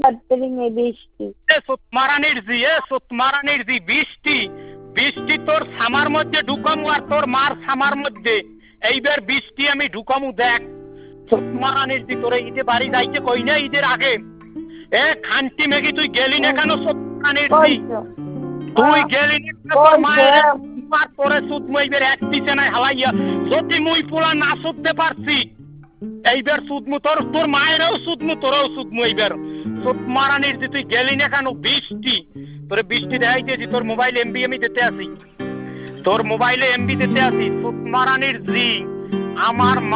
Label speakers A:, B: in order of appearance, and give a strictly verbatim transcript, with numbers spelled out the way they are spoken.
A: বৃষ্টি
B: মারানির জি এ মারানির জি বৃষ্টি বৃষ্টি তোর সামার মধ্যে ঢুকামু আর তোর মার সামার মধ্যে এইবার বৃষ্টি আমি ঢুকামু দেখ মারানির জি তোরে ঈদে বাড়ি যাইতে কই না ঈদের আগে এ খান্তি মেঘি তুই গেলি না কেন মারানির জি তুই গেলি না তোর মায়ের মার তোরে সুদ মইবের এক পিছে নাই হালাইয়া যদি মুই পোলা না সুদতে পারছি এইবার সুদমু তোর তোর মায়েরও সুদমু তোরও সুদমু এইবার সুদ মারানির যে তুই গেলি না কেন বৃষ্টি তোর বৃষ্টি দেখাইতেছি তোর মোবাইল এমবি আমি দিতে আসি তোর মোবাইলে এমবি দিতে আসি সুদ মারানির জি আমার